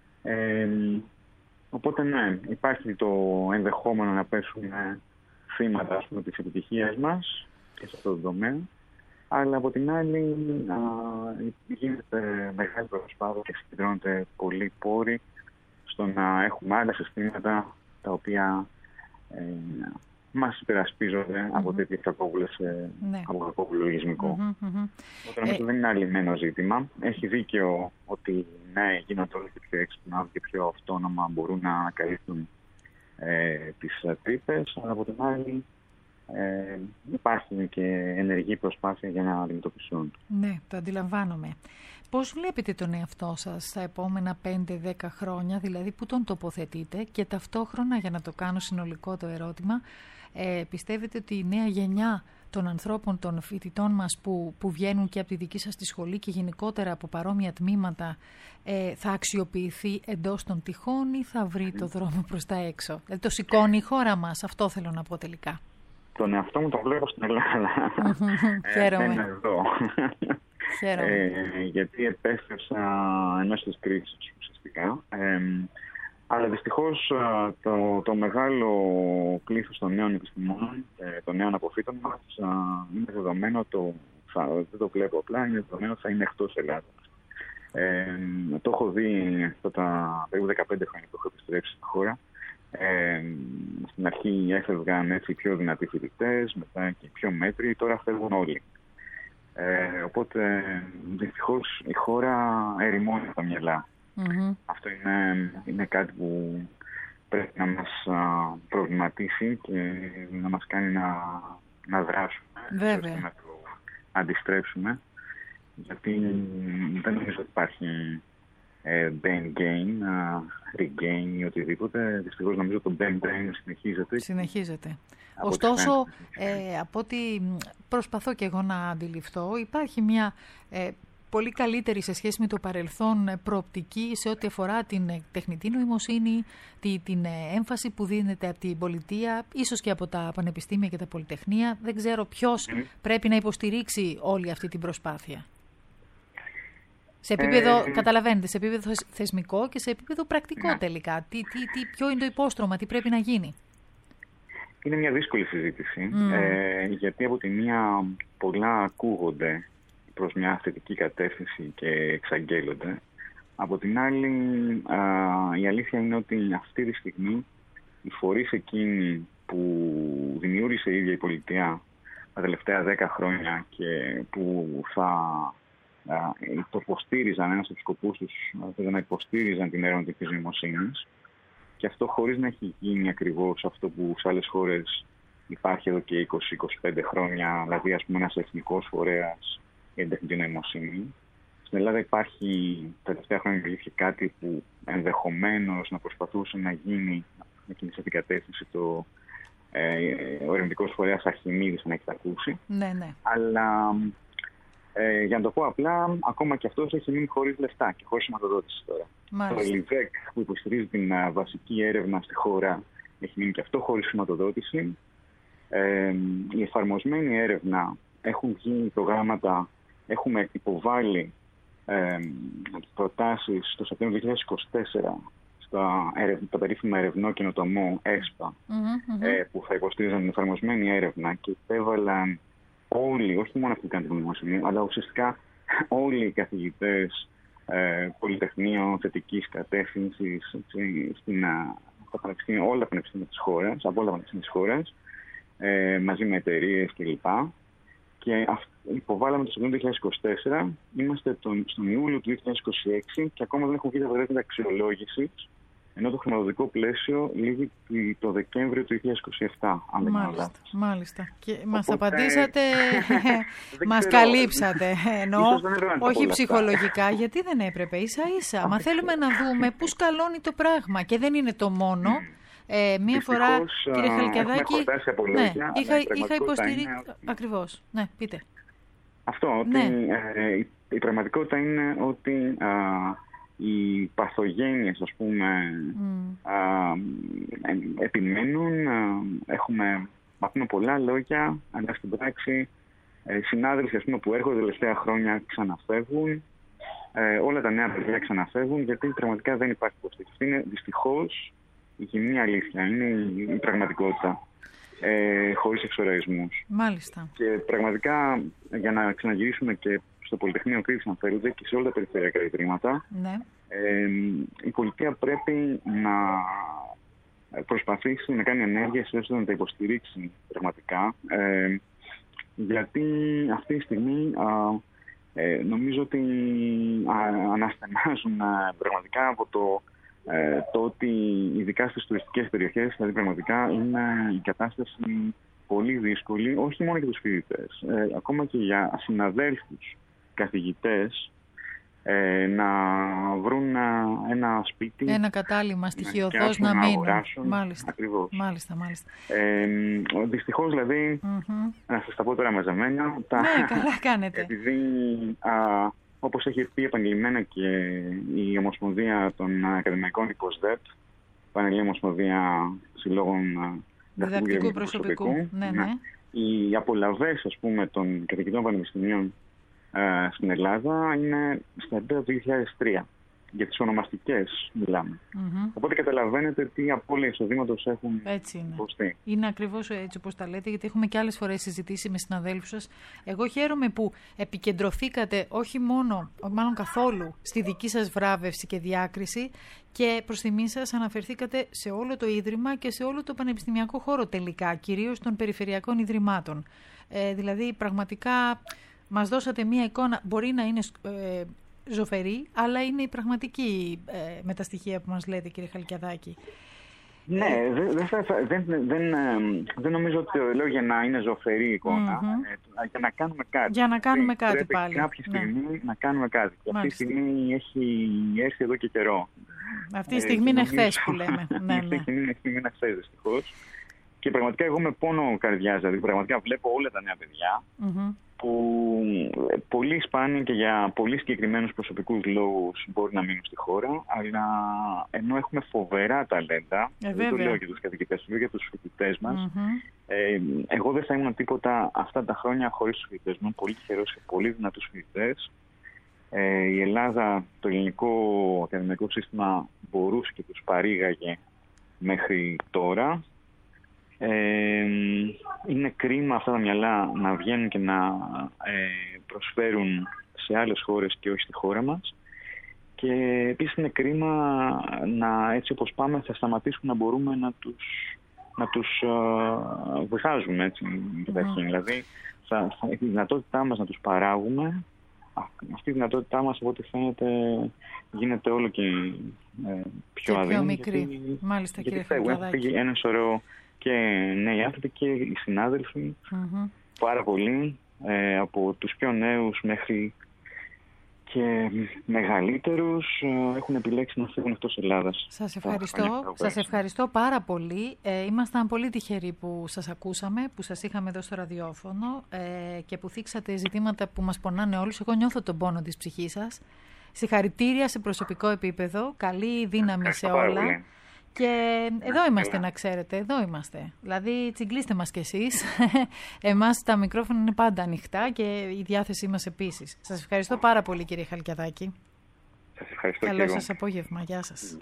Οπότε ναι, υπάρχει το ενδεχόμενο να πέσουν θύματα, ας πούμε, της επιτυχίας μας και σε αυτό το τομέα. Αλλά από την άλλη γίνεται μεγάλη προσπάθεια και συγκεντρώνονται πολλοί πόροι στο να έχουμε άλλα συστήματα τα οποία μας υπερασπίζονται από τέτοιες κακόβουλες, από κακόβουλο λογισμικό. Οπότε νομίζω δεν είναι αλλημένο ζήτημα. Έχει δίκιο ότι ναι, γίνονται όλο και πιο έξυπνα και πιο αυτόνομα, μπορούν να ανακαλύπτουν τις τρύπες, αλλά από την άλλη υπάρχει και ενεργή προσπάθεια για να αντιμετωπιστούν. Ναι, το αντιλαμβάνομαι. Πώς βλέπετε τον εαυτό σας στα επόμενα 5-10 χρόνια, δηλαδή που τον τοποθετείτε, και ταυτόχρονα, για να το κάνω συνολικό το ερώτημα, πιστεύετε ότι η νέα γενιά των ανθρώπων, των φοιτητών μας που βγαίνουν και από τη δική σας τη σχολή και γενικότερα από παρόμοια τμήματα θα αξιοποιηθεί εντός των τυχών ή θα βρει το δρόμο προς τα έξω? Δηλαδή το σηκώνει η χώρα μας, αυτό θέλω να πω τελικά. Τον εαυτό μου τον βλέπω στην Ελλάδα. Χαίρομαι. Εδώ. Γιατί επέστρεψα ενός της κρίσης ουσιαστικά. Αλλά δυστυχώς το μεγάλο πλήθος των νέων επιστημόνων, των νέων αποφύτων μας, είναι δεδομένο, δεν το βλέπω απλά, είναι δεδομένο ότι θα είναι εκτός Ελλάδας. Το έχω δει αυτά τα περίπου 15 χρόνια που έχω επιστρέψει στη χώρα. Στην αρχή έφευγαν έτσι πιο δυνατοί φοιτητές, μετά και πιο μέτροι, τώρα φεύγουν όλοι. Οπότε δυστυχώς η χώρα ερημώνει τα μυαλά. Αυτό είναι κάτι που πρέπει να μας προβληματίσει και να μας κάνει να δράσουμε. Βέβαια. Να το αντιστρέψουμε. Γιατί δεν νομίζω ότι υπάρχει brain gain, regain ή οτιδήποτε. Δυστυχώς νομίζω ότι το brain συνεχίζεται. Ωστόσο, από ό,τι προσπαθώ και εγώ να αντιληφθώ, υπάρχει μια πολύ καλύτερη σε σχέση με το παρελθόν προοπτική σε ό,τι αφορά την τεχνητή νοημοσύνη, την έμφαση που δίνεται από την πολιτεία, ίσως και από τα πανεπιστήμια και τα πολυτεχνία. Δεν ξέρω ποιος πρέπει να υποστηρίξει όλη αυτή την προσπάθεια. Σε επίπεδο, καταλαβαίνετε, σε επίπεδο θεσμικό και σε επίπεδο πρακτικό τελικά. Ποιο είναι το υπόστρωμα, τι πρέπει να γίνει. Είναι μια δύσκολη συζήτηση, γιατί από τη μία πολλά ακούγονται προς μια θετική κατεύθυνση και εξαγγέλλονται. Από την άλλη, η αλήθεια είναι ότι αυτή τη στιγμή οι φορείς εκείνοι που δημιούργησε η ίδια η πολιτεία τα τελευταία 10 χρόνια και που θα το υποστήριζαν, ένας από τους σκοπούς τους να υποστήριζαν την έρευνα της νοημοσύνης, και αυτό χωρίς να έχει γίνει ακριβώς αυτό που σε άλλες χώρες υπάρχει εδώ και 20-25 χρόνια, δηλαδή ας πούμε ένας εθνικός φορέας για την τεχνητή νοημοσύνη. Στην Ελλάδα υπάρχει τα τελευταία χρόνια κάτι που ενδεχομένως να προσπαθούσε να γίνει, να κινήσει την κατεύθυνση ο ερευνητικός φορέας Αρχιμίδης, αν έχετε ακούσει. Ναι. Αλλά για να το πω απλά, ακόμα και αυτός έχει μείνει χωρίς λεφτά και χωρίς χρηματοδότηση τώρα. Μάλιστα. Το ΕΛΙΒΕΚ που υποστηρίζει την βασική έρευνα στη χώρα έχει μείνει και αυτό χωρίς χρηματοδότηση. Η εφαρμοσμένη έρευνα, έχουν γίνει προγράμματα, έχουμε υποβάλει προτάσεις το Σεπτέμβριο 2024 στα περίφημα ερευνό καινοτομό ΕΣΠΑ, που θα υποστήριζαν την εφαρμοσμένη έρευνα και υπέβαλαν όλοι, όχι μόνο αυτοί που κάνουν την νοημοσύνη, αλλά ουσιαστικά όλοι οι καθηγητές πολυτεχνείων θετικής κατεύθυνσης όλα τα πανεπιστήμια της χώρας, από όλα τα πανεπιστήμια της χώρας, μαζί με εταιρείες κλπ. Και υποβάλαμε το Σεπτέμβριο 2024, είμαστε στον Ιούλιο του 2026 και ακόμα δεν έχουν βγει τα αποτελέσματα αξιολόγησης, ενώ το χρηματοδοτικό πλαίσιο λήγει το Δεκέμβριο του 2027, αν δεν κάνω λάθος. Μάλιστα. Και μας απαντήσατε, μας καλύψατε, όχι ψυχολογικά, γιατί δεν έπρεπε, ίσα-ίσα. Μα θέλουμε να δούμε πού σκαλώνει το πράγμα και δεν είναι το μόνο. Μία φορά, κύριε Χαλκιαδάκη, είχα υποστηρίξει. Ακριβώς. Ναι, πείτε. Αυτό, ότι η πραγματικότητα είναι ότι οι παθογένειες, ας πούμε, επιμένουν. Μαθαίνουμε πολλά λόγια, αλλά στην πράξη συνάδελφοι, ας πούμε, που έρχονται τα τελευταία χρόνια ξαναφεύγουν. Όλα τα νέα παιδιά ξαναφεύγουν, γιατί πραγματικά δεν υπάρχει υποστήριξη. Είναι δυστυχώς η κοινή αλήθεια, είναι η πραγματικότητα, χωρίς εξοραϊσμούς. Μάλιστα. Και πραγματικά, για να ξαναγυρίσουμε και στο Πολυτεχνείο Κρήτης, αν θέλετε, και σε όλα τα περιφερειακά ιδρύματα, η πολιτεία πρέπει να προσπαθήσει να κάνει ενέργειες ώστε να τα υποστηρίξει πραγματικά, γιατί αυτή τη στιγμή νομίζω ότι αναστενάζουν πραγματικά από το ότι ειδικά στις τουριστικές περιοχές, δηλαδή πραγματικά είναι η κατάσταση πολύ δύσκολη, όχι μόνο για τους φοιτητές, ακόμα και για συναδέλφους καθηγητές, να βρουν ένα σπίτι, ένα κατάλημα στοιχειωδώς να μείνουν. Μάλιστα. Ακριβώς. Μάλιστα. Δυστυχώς, δηλαδή, να σας τα πω τώρα μαζεμένα, ναι, καλά κάνετε. επειδή όπως έχει πει επαγγελμένα και η Ομοσπονδία των Ακαδημαϊκών, η ΠΟΣΔΕΠ, Πανελλήνια Ομοσπονδία Συλλόγων Διδακτικού Προσωπικού, ναι. Οι απολαβές, ας πούμε, των καθηγητών πανεπιστημίων στην Ελλάδα είναι στα επίπεδα του 2003. Για τις ονομαστικές μιλάμε. Οπότε καταλαβαίνετε τι απώλεια εισοδήματος έχουν υποστεί. Είναι ακριβώς έτσι όπως τα λέτε, γιατί έχουμε και άλλες φορές συζητήσει με συναδέλφους σας. Εγώ χαίρομαι που επικεντρωθήκατε όχι μόνο, μάλλον καθόλου, στη δική σας βράβευση και διάκριση και προς τιμή σας αναφερθήκατε σε όλο το Ίδρυμα και σε όλο το πανεπιστημιακό χώρο τελικά, κυρίως των περιφερειακών ιδρυμάτων. Δηλαδή πραγματικά μας δώσατε μία εικόνα, μπορεί να είναι ζωφερή, αλλά είναι η πραγματική με τα στοιχεία που μας λέτε, κύριε Χαλκιαδάκη. Ναι, δεν νομίζω ότι το λέω για να είναι ζωφερή εικόνα, για να κάνουμε κάτι. Για να κάνουμε κάτι πρέπει πάλι. Κάποια στιγμή να κάνουμε κάτι. Και αυτή τη στιγμή έχει έρθει εδώ και καιρό. Αυτή τη στιγμή είναι χθες που λέμε. Αυτή τη στιγμή είναι χθες, δυστυχώς. Και πραγματικά εγώ με πόνο καρδιάς, δηλαδή πραγματικά βλέπω όλα τα νέα παιδιά που πολύ σπάνια και για πολύ συγκεκριμένους προσωπικούς λόγους μπορεί να μείνουν στη χώρα, αλλά ενώ έχουμε φοβερά ταλέντα, δεν το λέω για τους καθηγητές, το λέω για τους φοιτητές μας. Εγώ δεν θα ήμουν τίποτα αυτά τα χρόνια χωρίς τους φοιτητές μου. Πολύ τυχερός και πολύ δυνατούς φοιτητές. Η Ελλάδα, το ελληνικό ακαδημαϊκό σύστημα μπορούσε και τους παρήγαγε μέχρι τώρα. Είναι κρίμα αυτά τα μυαλά να βγαίνουν και να προσφέρουν σε άλλες χώρες και όχι στη χώρα μας. Και επίσης είναι κρίμα να, έτσι όπως πάμε, θα σταματήσουμε να μπορούμε να τους βοηθάζουμε έτσι καταρχήν. Δηλαδή η δυνατότητά μας να τους παράγουμε, αυτή η δυνατότητά μας από ό,τι φαίνεται γίνεται όλο και πιο αδύναμη. Πιο μικρή. Μάλιστα, γιατί κύριε Χαλκιαδάκη. Έχει ένα σωρό και νέοι άνθρωποι και οι συνάδελφοι, πάρα πολλοί, από τους πιο νέους μέχρι και μεγαλύτερους, έχουν επιλέξει να φύγουν εκτός Ελλάδας. Σας ευχαριστώ πάρα πολύ. Ήμασταν πολύ τυχεροί που σας ακούσαμε, που σας είχαμε εδώ στο ραδιόφωνο και που θίξατε ζητήματα που μας πονάνε όλους. Εγώ νιώθω τον πόνο της ψυχής σας. Συγχαρητήρια σε προσωπικό επίπεδο, καλή δύναμη σε όλα. Πολύ. Και εδώ είμαστε, να ξέρετε, εδώ είμαστε. Δηλαδή τσιγκλίστε μας κι εσείς. Εμάς τα μικρόφωνα είναι πάντα ανοιχτά και η διάθεσή μας επίσης. Σας ευχαριστώ πάρα πολύ, κύριε Χαλκιαδάκη. Σας ευχαριστώ. Καλό σας απόγευμα. Γεια σας.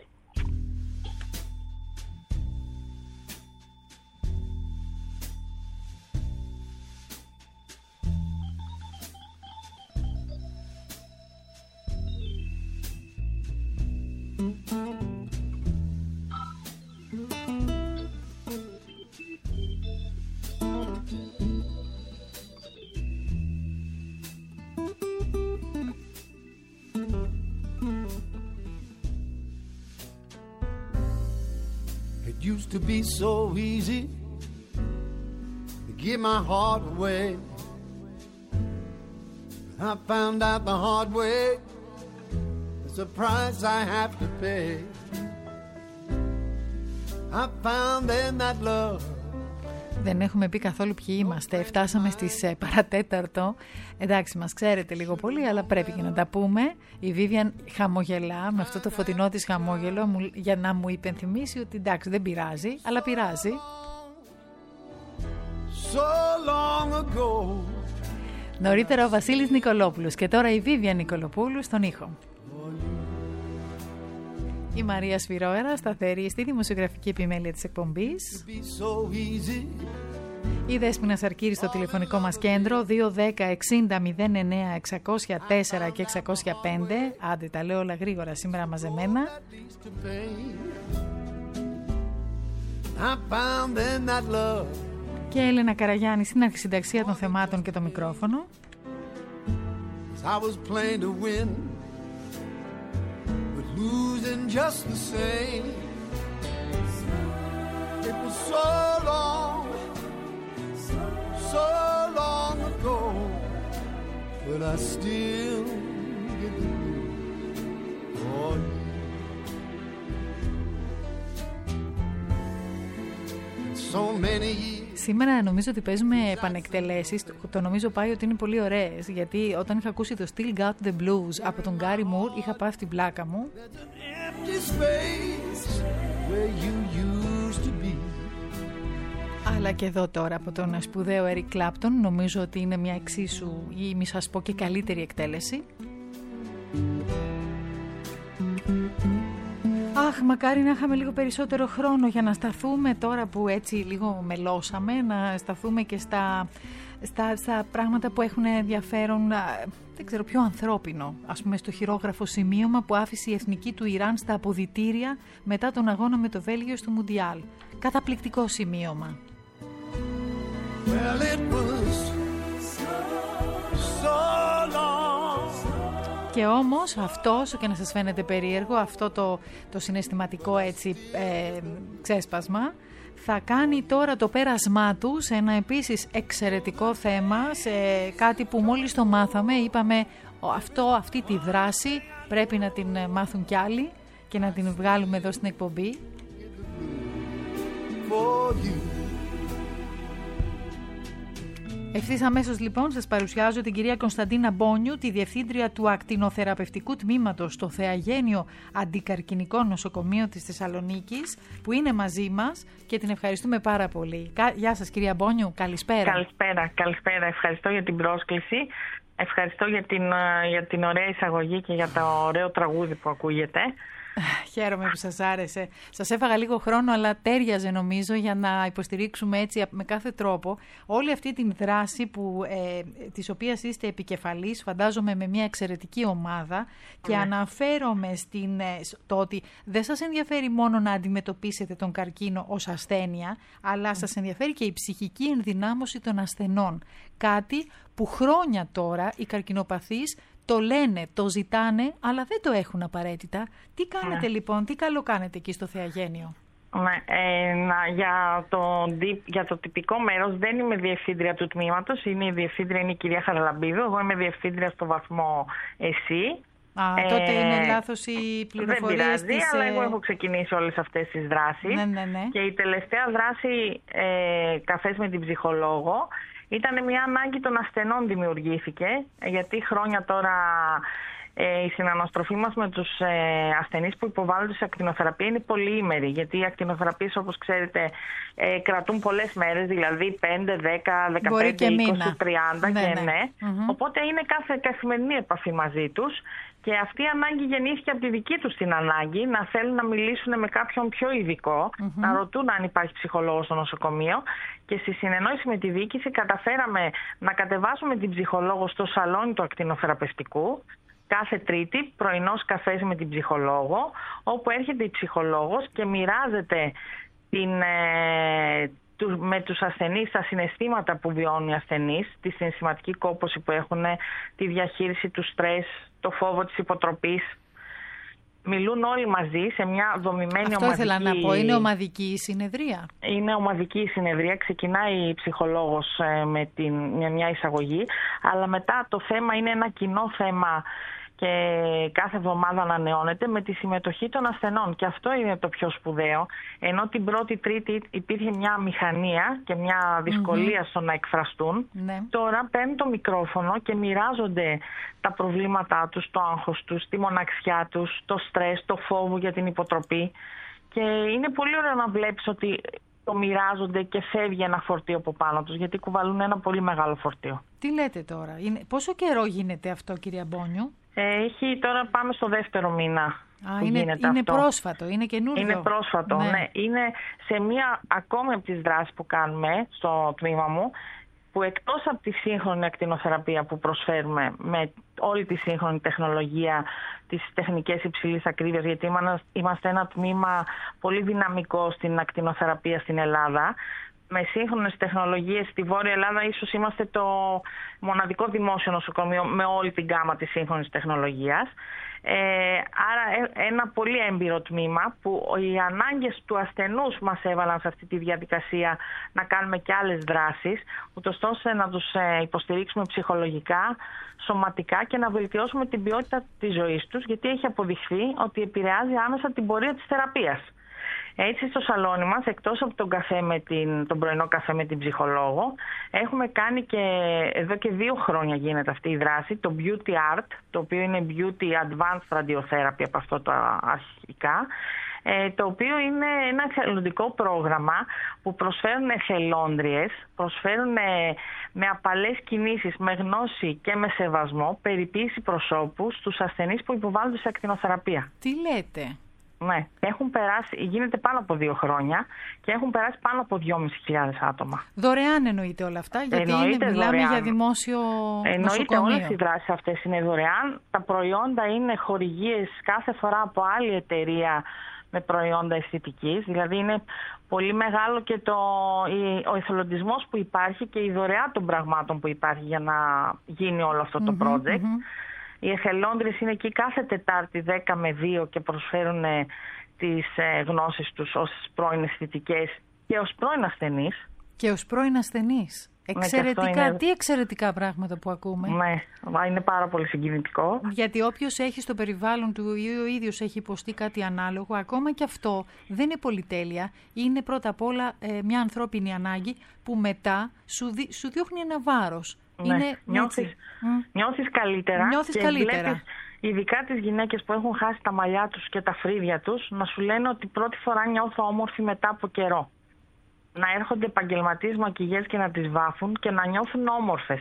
Used to be so easy to give my heart away. I found out the hard way, it's a price I have to pay. I found then that love. Δεν έχουμε πει καθόλου ποιοι είμαστε. Φτάσαμε στις παρατέταρτο. Εντάξει, μας ξέρετε λίγο πολύ, αλλά πρέπει και να τα πούμε. Η Βίβιαν χαμογελά με αυτό το φωτεινό της χαμόγελο για να μου υπενθυμίσει ότι εντάξει, δεν πειράζει, αλλά πειράζει. So long ago. Νωρίτερα ο Βασίλης Νικολόπουλος και τώρα η Βίβιαν Νικολοπούλου στον ήχο. Η Μαρία Σφυρόερα, σταθερή στη δημοσιογραφική επιμέλεια της εκπομπής. Η Δέσποινα Σαρκύρη στο τηλεφωνικό μας κέντρο 210-60-09-604 και 605. Άντε, τα λέω όλα γρήγορα σήμερα μαζεμένα. Και Έλενα Καραγιάννη στην αρχισυνταξία των θεμάτων και το μικρόφωνο. Losing just the same. It was so long ago, but I still get the blues for you. So many years. Σήμερα νομίζω ότι παίζουμε επανεκτελέσεις. Το νομίζω πάει ότι είναι πολύ ωραίες. Γιατί όταν είχα ακούσει το Still Got the Blues από τον Gary Moore, είχα πάθει την πλάκα μου. Αλλά και εδώ τώρα από τον σπουδαίο Eric Clapton νομίζω ότι είναι μια εξίσου ή μη σας πω και καλύτερη εκτέλεση. Αχ, μακάρι να είχαμε λίγο περισσότερο χρόνο για να σταθούμε τώρα που έτσι λίγο μελώσαμε, να σταθούμε και στα πράγματα που έχουν ενδιαφέρον, δεν ξέρω, πιο ανθρώπινο. Ας πούμε στο χειρόγραφο σημείωμα που άφησε η εθνική του Ιράν στα αποδυτήρια μετά τον αγώνα με το Βέλγιο στο Μουντιάλ. Καταπληκτικό σημείωμα. Well, it was so long. Και όμως αυτό, όσο και να σας φαίνεται περίεργο, αυτό το συναισθηματικό έτσι ξέσπασμα θα κάνει τώρα το πέρασμά του σε ένα επίσης εξαιρετικό θέμα, σε κάτι που μόλις το μάθαμε, είπαμε αυτή τη δράση πρέπει να την μάθουν κι άλλοι και να την βγάλουμε εδώ στην εκπομπή. Ευθύς αμέσως λοιπόν σας παρουσιάζω την κυρία Κωνσταντίνα Μπόνιου, τη Διευθύντρια του Ακτινοθεραπευτικού Τμήματος στο Θεαγένειο Αντικαρκινικό Νοσοκομείο της Θεσσαλονίκης, που είναι μαζί μας και την ευχαριστούμε πάρα πολύ. Γεια σας κυρία Μπόνιου, καλησπέρα. Καλησπέρα, ευχαριστώ για την πρόσκληση. Ευχαριστώ για την ωραία εισαγωγή και για το ωραίο τραγούδι που ακούγεται. Χαίρομαι που σας άρεσε. Σας έφαγα λίγο χρόνο, αλλά τέριαζε νομίζω για να υποστηρίξουμε έτσι με κάθε τρόπο όλη αυτή την δράση της οποίας είστε επικεφαλής, φαντάζομαι με μια εξαιρετική ομάδα, και αναφέρομαι στο ότι δεν σας ενδιαφέρει μόνο να αντιμετωπίσετε τον καρκίνο ως ασθένεια, αλλά σας ενδιαφέρει και η ψυχική ενδυνάμωση των ασθενών. Κάτι που χρόνια τώρα οι καρκινοπαθείς το λένε, το ζητάνε, αλλά δεν το έχουν απαραίτητα. Τι κάνετε λοιπόν, τι καλό κάνετε εκεί στο Θεαγένειο? Για το τυπικό μέρος δεν είμαι διευθύντρια του τμήματος, η διευθύντρια είναι η κυρία Χαραλαμπίδου, εγώ είμαι διευθύντρια στο βαθμό εσύ. Τότε είναι λάθος οι πληροφορίες. Δεν πειράζει, αλλά εγώ έχω ξεκινήσει όλες αυτές τις δράσεις. Ναι. Και η τελευταία δράση, καφές με την ψυχολόγο, ήταν μια ανάγκη των ασθενών δημιουργήθηκε, γιατί χρόνια τώρα η συναναστροφή μας με τους ασθενείς που υποβάλλονται σε ακτινοθεραπεία είναι πολυήμερη, γιατί οι ακτινοθεραπείες, όπως ξέρετε, κρατούν πολλές μέρες, δηλαδή 5, 10, 15, 20, 30 ναι. Οπότε είναι καθημερινή επαφή μαζί τους. Και αυτή η ανάγκη γεννήθηκε από τη δική τους την ανάγκη να θέλουν να μιλήσουν με κάποιον πιο ειδικό, να ρωτούν αν υπάρχει ψυχολόγος στο νοσοκομείο, και στη συνεννόηση με τη διοίκηση καταφέραμε να κατεβάσουμε την ψυχολόγο στο σαλόνι του ακτινοθεραπευτικού κάθε Τρίτη, πρωινός καφές με την ψυχολόγο, όπου έρχεται η ψυχολόγος και μοιράζεται με τους ασθενείς τα συναισθήματα που βιώνουν οι ασθενείς, τη συναισθηματική κόπωση που έχουν, τη διαχείριση του στρες, το φόβο της υποτροπής. Μιλούν όλοι μαζί σε μια δομημένη ομαδική... Αυτό ήθελα να πω, είναι ομαδική συνεδρία. Είναι ομαδική συνεδρία, ξεκινάει η ψυχολόγος με μια εισαγωγή, αλλά μετά το θέμα είναι ένα κοινό θέμα και κάθε εβδομάδα ανανεώνεται με τη συμμετοχή των ασθενών. Και αυτό είναι το πιο σπουδαίο. Ενώ την πρώτη Τρίτη υπήρχε μια μηχανία και μια δυσκολία στο να εκφραστούν, τώρα παίρνουν το μικρόφωνο και μοιράζονται τα προβλήματά τους, το άγχος τους, τη μοναξιά τους, το στρες, το φόβο για την υποτροπή. Και είναι πολύ ωραίο να βλέπεις ότι το μοιράζονται και φεύγει ένα φορτίο από πάνω τους, γιατί κουβαλούν ένα πολύ μεγάλο φορτίο. Τι λέτε τώρα, πόσο καιρό γίνεται αυτό κυρία Μπόνιου? Τώρα πάμε στο δεύτερο μήνα. Είναι πρόσφατο, είναι καινούργιο. Είναι πρόσφατο, ναι. Είναι σε μία ακόμη από τις δράσεις που κάνουμε στο τμήμα μου, που εκτός από τη σύγχρονη ακτινοθεραπεία που προσφέρουμε με όλη τη σύγχρονη τεχνολογία, τις τεχνικές υψηλής ακρίβειας, γιατί είμαστε ένα τμήμα πολύ δυναμικό στην ακτινοθεραπεία στην Ελλάδα, με σύγχρονες τεχνολογίες στη Βόρεια Ελλάδα ίσως είμαστε το μοναδικό δημόσιο νοσοκομείο με όλη την γκάμα της σύγχρονης τεχνολογίας. Άρα ένα πολύ έμπειρο τμήμα που οι ανάγκες του ασθενούς μας έβαλαν σε αυτή τη διαδικασία να κάνουμε και άλλες δράσεις, ούτως ώστε να τους υποστηρίξουμε ψυχολογικά, σωματικά και να βελτιώσουμε την ποιότητα της ζωής τους, γιατί έχει αποδειχθεί ότι επηρεάζει άμεσα την πορεία της θεραπείας. Έτσι στο σαλόνι μας, εκτός από τον πρωινό καφέ με την ψυχολόγο, έχουμε κάνει και εδώ και 2 χρόνια γίνεται αυτή η δράση, το Beauty Art, το οποίο είναι Beauty Advanced Radiotherapy από αυτό το αρχικά, το οποίο είναι ένα εθελοντικό πρόγραμμα που προσφέρουν εθελόντριες, προσφέρουν με απαλές κινήσεις, με γνώση και με σεβασμό, περιποίηση προσώπου στους ασθενείς που υποβάλλονται σε ακτινοθεραπεία. Τι λέτε? Ναι, γίνεται πάνω από 2 χρόνια και έχουν περάσει πάνω από 2.500 άτομα. Δωρεάν εννοείται όλα αυτά, γιατί μιλάμε για δημόσιο νοσοκομείο. Εννοείται, όλες οι δράσεις αυτές είναι δωρεάν. Τα προϊόντα είναι χορηγίες κάθε φορά από άλλη εταιρεία με προϊόντα αισθητικής. Δηλαδή είναι πολύ μεγάλο και ο εθελοντισμός που υπάρχει και η δωρεά των πραγμάτων που υπάρχει για να γίνει όλο αυτό το project. Οι εθελόντριες είναι εκεί κάθε Τετάρτη 10 με 2 και προσφέρουν τις γνώσεις τους ως πρώην αισθητικές και ως πρώην ασθενείς. Και ως πρώην ασθενείς. Εξαιρετικά, τι εξαιρετικά πράγματα που ακούμε. Ναι, είναι πάρα πολύ συγκινητικό. Γιατί όποιος έχει στο περιβάλλον του ή ο ίδιος έχει υποστεί κάτι ανάλογο, ακόμα και αυτό δεν είναι πολυτέλεια. Είναι πρώτα απ' όλα μια ανθρώπινη ανάγκη που μετά σου διώχνει ένα βάρος. Ναι, νιώθεις καλύτερα. Βλέπεις, ειδικά τις γυναίκες που έχουν χάσει τα μαλλιά τους και τα φρύδια τους, να σου λένε ότι πρώτη φορά νιώθω όμορφη μετά από καιρό. Να έρχονται επαγγελματίες μακιγιές και να τις βάφουν και να νιώθουν όμορφες.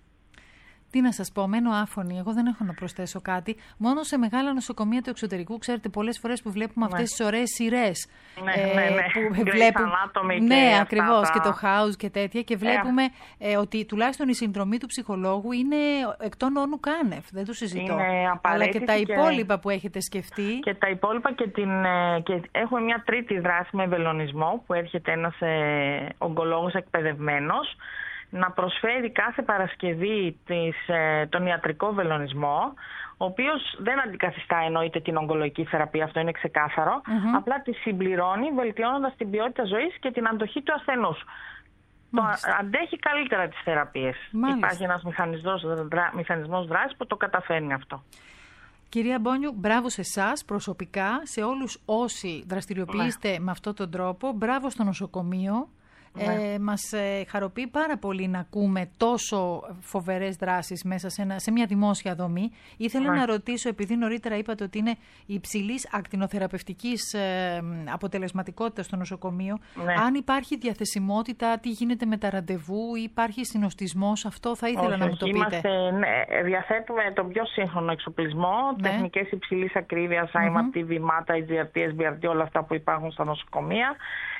Τι να σας πω, μένω άφωνη. Εγώ δεν έχω να προσθέσω κάτι. Μόνο σε μεγάλα νοσοκομεία του εξωτερικού, ξέρετε, πολλές φορές που βλέπουμε αυτές τις ωραίες σειρές. Που βλέπουμε. Ναι, ακριβώς. Και το House και τέτοια. Και βλέπουμε ότι τουλάχιστον η συνδρομή του ψυχολόγου είναι εκ των όνου κάνευ. Δεν το συζητώ. Αλλά και τα υπόλοιπα που έχετε σκεφτεί. Και τα υπόλοιπα και έχουμε μια τρίτη δράση με βελονισμό που έρχεται ένας ογκολόγος εκπαιδευμένος να προσφέρει κάθε Παρασκευή τον ιατρικό βελονισμό, ο οποίος δεν αντικαθιστά εννοείται την ογκολογική θεραπεία, αυτό είναι ξεκάθαρο, απλά τη συμπληρώνει βελτιώνοντας την ποιότητα ζωής και την αντοχή του ασθενούς. Αντέχει καλύτερα τις θεραπείες. Υπάρχει ένας μηχανισμός δράσης που το καταφέρνει αυτό. Κυρία Μπόνιου, μπράβο σε εσάς προσωπικά, σε όλους όσοι δραστηριοποιείστε με αυτόν τον τρόπο, μπράβο στο νοσοκομείο. Μας χαροποιεί πάρα πολύ να ακούμε τόσο φοβερές δράσεις μέσα σε μια δημόσια δομή. Ήθελα να ρωτήσω, επειδή νωρίτερα είπατε ότι είναι υψηλής ακτινοθεραπευτικής αποτελεσματικότητας στο νοσοκομείο, αν υπάρχει διαθεσιμότητα, τι γίνεται με τα ραντεβού, υπάρχει συνοστισμός, αυτό θα ήθελα να μου το πείτε. Διαθέτουμε τον πιο σύγχρονο εξοπλισμό, τεχνικές υψηλής ακρίβειας, IMAP, βημάτα, IGRT, SBRT, όλα αυτά που υπάρχουν στα νοσοκομεία.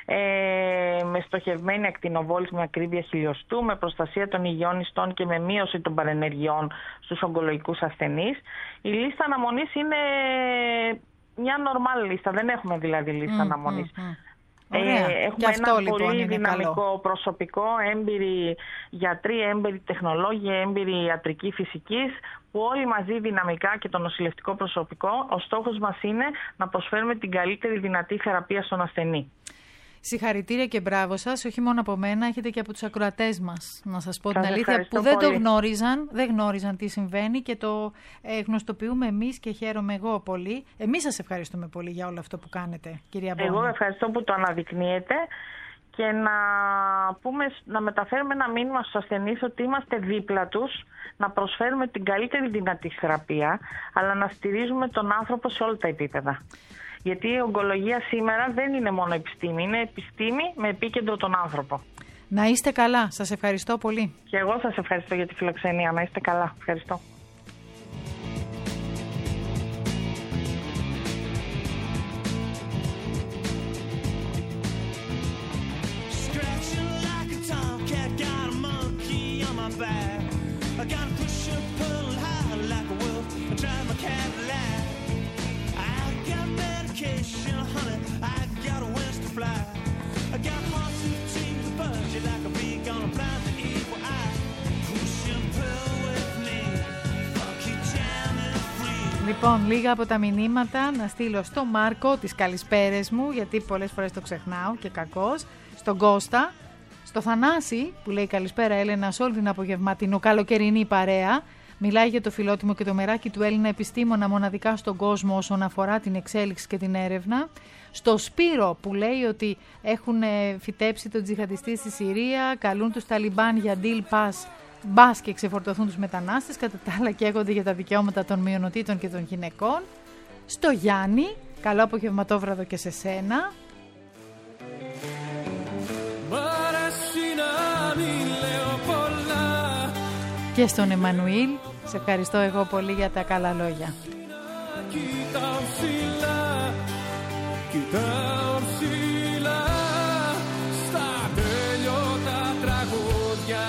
Με στοχευμένη ακτινοβόληση με ακρίβεια χιλιοστού, με προστασία των υγιών ιστών και με μείωση των παρενεργειών στους ογκολογικούς ασθενείς. Η λίστα αναμονής είναι μια νορμάλ λίστα, δεν έχουμε δηλαδή λίστα αναμονής. Έχουμε ένα πολύ δυναμικό προσωπικό, έμπειροι γιατροί, έμπειροι τεχνολόγοι, έμπειροι ιατρική φυσικής, που όλοι μαζί δυναμικά και το νοσηλευτικό προσωπικό, ο στόχος μας είναι να προσφέρουμε την καλύτερη δυνατή θεραπεία στον ασθενή. Συγχαρητήρια και μπράβο σας, όχι μόνο από μένα, έχετε και από τους ακροατές μας. Να σας πω την αλήθεια, που δεν γνώριζαν τι συμβαίνει και το γνωστοποιούμε εμείς και χαίρομαι εγώ πολύ. Εμείς σας ευχαριστούμε πολύ για όλο αυτό που κάνετε, κυρία Μπόνιου. Εγώ ευχαριστώ που το αναδεικνύετε και να μεταφέρουμε ένα μήνυμα στους ασθενείς ότι είμαστε δίπλα τους, να προσφέρουμε την καλύτερη δυνατή θεραπεία, αλλά να στηρίζουμε τον άνθρωπο σε όλα τα επίπεδα. Γιατί η ογκολογία σήμερα δεν είναι μόνο επιστήμη, είναι επιστήμη με επίκεντρο τον άνθρωπο. Να είστε καλά. Σας ευχαριστώ πολύ. Και εγώ σας ευχαριστώ για τη φιλοξενία. Να είστε καλά. Ευχαριστώ. Λοιπόν, λίγα από τα μηνύματα να στείλω στο Μάρκο τις καλησπέρες μου, γιατί πολλές φορές το ξεχνάω και κακώς, στον Κώστα, στο Θανάση που λέει καλησπέρα Έλενα σε όλη την απογευματινό καλοκαιρινή παρέα. Μιλάει για το φιλότιμο και το μεράκι του Έλληνα επιστήμονα μοναδικά στον κόσμο όσον αφορά την εξέλιξη και την έρευνα. Στο Σπύρο που λέει ότι έχουν φυτέψει τον τζιχαντιστή στη Συρία, καλούν τους Ταλιμπάν για deal pass, μπας και ξεφορτωθούν τους μετανάστες, κατά τα άλλα καίγονται για τα δικαιώματα των μειονοτήτων και των γυναικών. Στο Γιάννη, καλό απογευματόβραδο και σε σένα. Και στον Εμμανουήλ, σε ευχαριστώ εγώ πολύ για τα καλά λόγια. κοιτάω ψηλά στα τέλειωτα τραγούδια.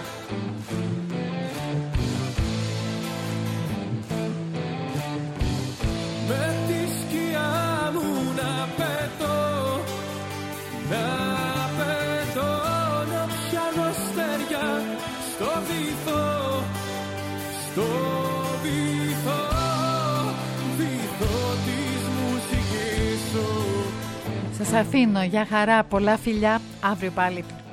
Με τη σκιά μου να πετώ, να πετώ, να πιάνω αστέρια στο βυθό, στο βυθό, βυθό της μουσικής σου. Σας αφήνω, για χαρά, πολλά φιλιά, αύριο πάλι.